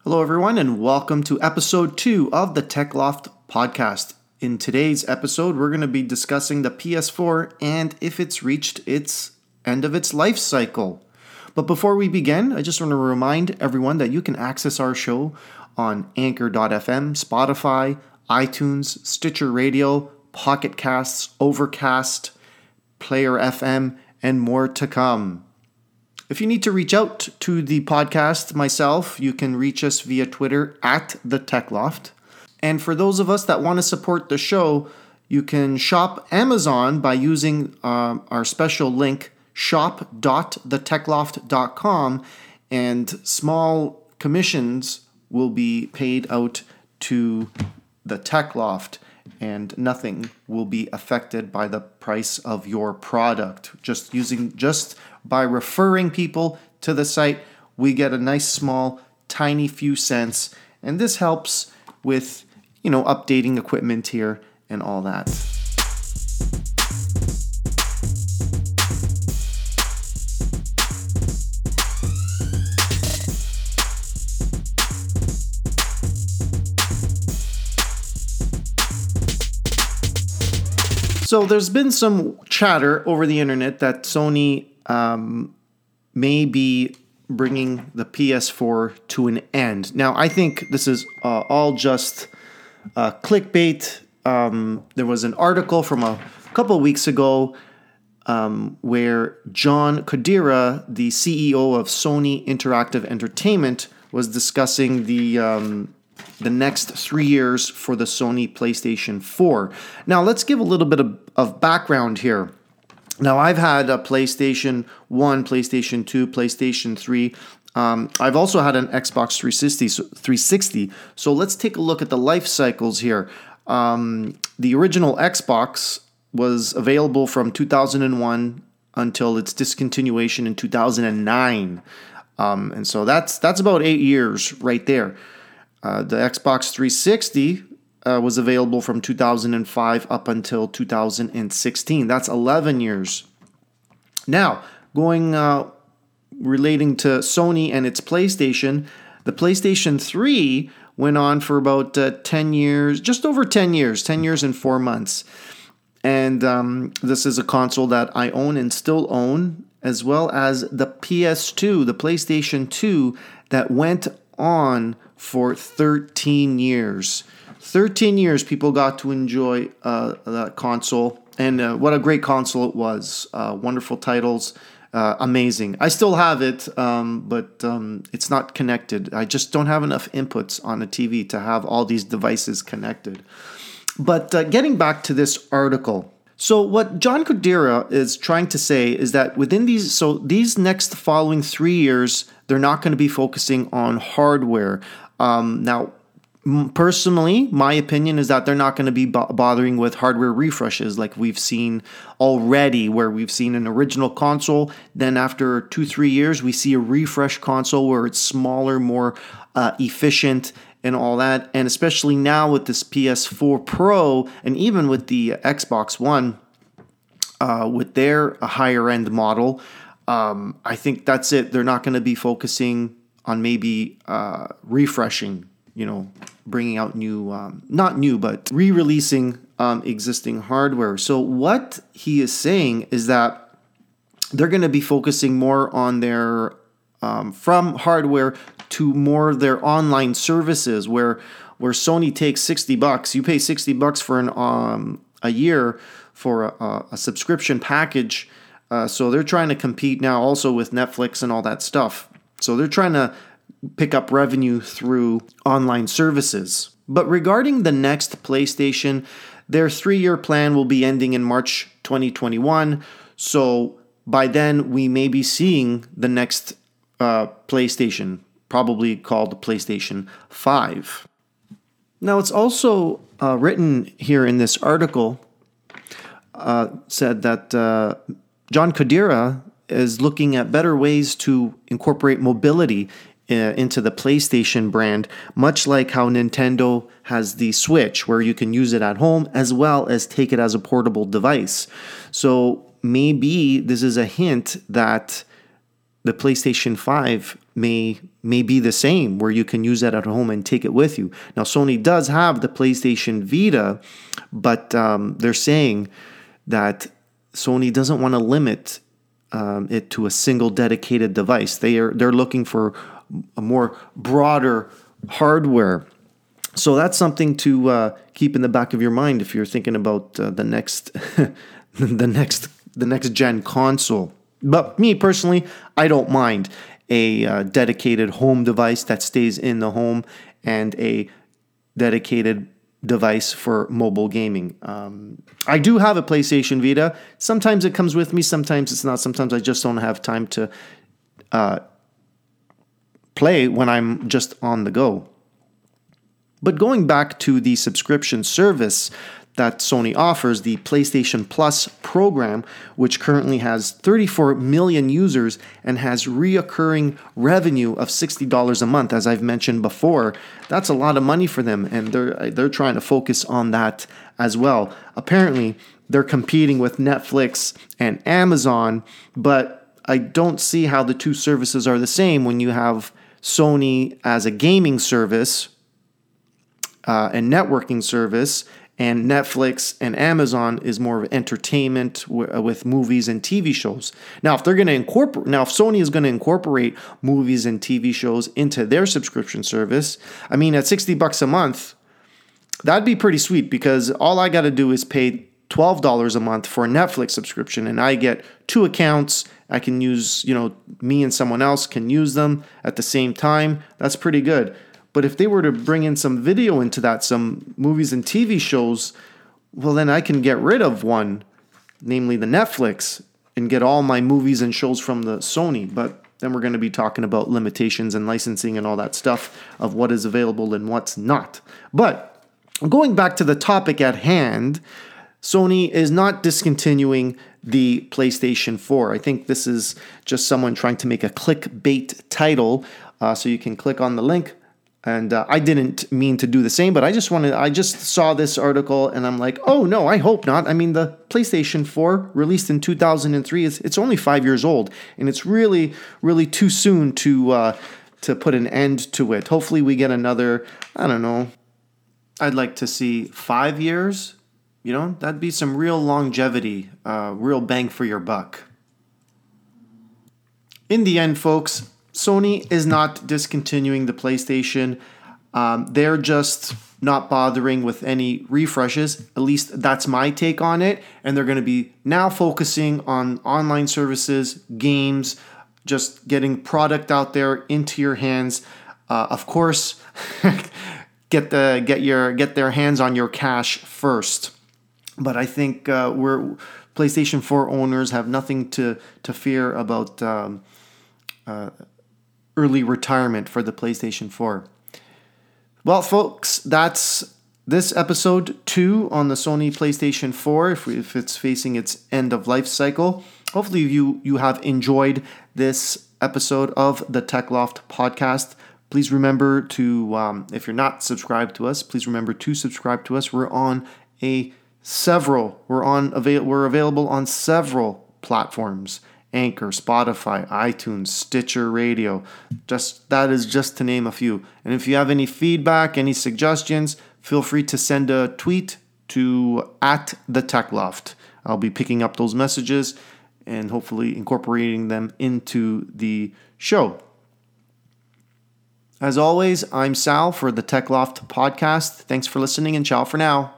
Hello, everyone, and welcome to episode 2 of the TechLoft podcast. In today's episode, we're going to be discussing the PS4 and if it's reached its end of its life cycle. But before we begin, I just want to remind everyone that you can access our show on Anchor.fm, Spotify, iTunes, Stitcher Radio, Pocket Casts, Overcast, Player FM, and more to come. If you need to reach out to the podcast, myself, you can reach us via Twitter at The TechLoft. And for those of us that want to support the show, you can shop Amazon by using our special link, shop.thetechloft.com, and small commissions will be paid out to the TechLoft, and nothing will be affected by the price of your product. Just by referring people to the site, we get a nice small tiny few cents, and this helps with updating equipment here and all that. So there's been some chatter over the internet that Sony may be bringing the PS4 to an end. Now, I think this is all just clickbait. There was an article from a couple of weeks ago where John Kodera, the CEO of Sony Interactive Entertainment, was discussing the next 3 years for the Sony PlayStation 4. Now, let's give a little bit of background here. Now, I've had a PlayStation 1, PlayStation 2, PlayStation 3. I've also had an Xbox 360. So let's take a look at the life cycles here. The original Xbox was available from 2001 until its discontinuation in 2009. And so that's about 8 years right there. The Xbox 360 was available from 2005 up until 2016. That's 11 years. Now, relating to Sony and its PlayStation, the PlayStation 3 went on for about 10 years, just over 10 years, 10 years and 4 months. And this is a console that I own and still own, as well as the PS2, the PlayStation 2, that went on for 13 years. 13 years people got to enjoy that console, and what a great console it was. Wonderful titles, amazing. I still have it, but it's not connected. I just don't have enough inputs on a TV to have all these devices connected. But getting back to this article, so what John Kodera is trying to say is that within these next following 3 years, they're not going to be focusing on hardware. Now, personally, my opinion is that they're not going to be bothering with hardware refreshes like we've seen already, where we've seen an original console. Then after 2-3 years, we see a refresh console where it's smaller, more efficient and all that. And especially now with this PS4 Pro and even with the Xbox One, with their higher end model, I think that's it. They're not going to be focusing on maybe refreshing, bringing out new, not new, but re-releasing existing hardware. So what he is saying is that they're going to be focusing more on their, from hardware to more of their online services, where Sony takes $60. You pay $60 for a year for a subscription package. So they're trying to compete now also with Netflix and all that stuff. So they're trying to pick up revenue through online services. But regarding the next PlayStation, their 3-year plan will be ending in March 2021. So by then, we may be seeing the next PlayStation, probably called the PlayStation 5. Now, it's also written here in this article, said that John Kodera is looking at better ways to incorporate mobility into the PlayStation brand, much like how Nintendo has the Switch, where you can use it at home as well as take it as a portable device. So maybe this is a hint that the PlayStation 5 may be the same, where you can use that at home and take it with you. Now, Sony does have the PlayStation Vita, but they're saying that Sony doesn't want to limit it to a single dedicated device. They're looking for a more broader hardware. So that's something to keep in the back of your mind if you're thinking about the next the next gen console. But me personally, I don't mind a dedicated home device that stays in the home and a dedicated device for mobile gaming. I do have a PlayStation Vita. Sometimes it comes with me, sometimes it's not. Sometimes I just don't have time to play when I'm just on the go. But going back to the subscription service that Sony offers, the PlayStation Plus program, which currently has 34 million users and has reoccurring revenue of $60 a month, as I've mentioned before. That's a lot of money for them, and they're trying to focus on that as well. Apparently, they're competing with Netflix and Amazon, but I don't see how the two services are the same when you have Sony as a gaming service and networking service, and Netflix and Amazon is more of entertainment with movies and TV shows. Now, if Sony is going to incorporate movies and TV shows into their subscription service, I mean, at $60 a month, that'd be pretty sweet, because all I got to do is pay $12 a month for a Netflix subscription, and I get 2 accounts. I can use, me and someone else can use them at the same time. That's pretty good. But if they were to bring in some video into that, some movies and TV shows, well, then I can get rid of one, namely the Netflix, and get all my movies and shows from the Sony. But then we're going to be talking about limitations and licensing and all that stuff of what is available and what's not. But going back to the topic at hand, Sony is not discontinuing the PlayStation 4. I think this is just someone trying to make a clickbait title, so you can click on the link. And I didn't mean to do the same, but I just saw this article and I'm like, oh no, I hope not. I mean, the PlayStation 4 released in 2003, it's only 5 years old, and it's really, really too soon to put an end to it. Hopefully we get another, I don't know, I'd like to see 5 years. That'd be some real longevity, real bang for your buck. In the end, folks, Sony is not discontinuing the PlayStation. They're just not bothering with any refreshes. At least that's my take on it. And they're going to be now focusing on online services, games, just getting product out there into your hands. Of course, get their hands on your cash first. But I think PlayStation 4 owners have nothing to fear about early retirement for the PlayStation 4. Well, folks, that's this episode 2 on the Sony PlayStation 4, if it's facing its end of life cycle. Hopefully you have enjoyed this episode of the Tech Loft podcast. Please remember to, if you're not subscribed to us, please remember to subscribe to us. We're available on several platforms. Anchor, Spotify, iTunes, Stitcher Radio. That is just to name a few. And if you have any feedback, any suggestions, feel free to send a tweet to @TheTechLoft. I'll be picking up those messages and hopefully incorporating them into the show. As always, I'm Sal for the Tech Loft podcast. Thanks for listening, and ciao for now.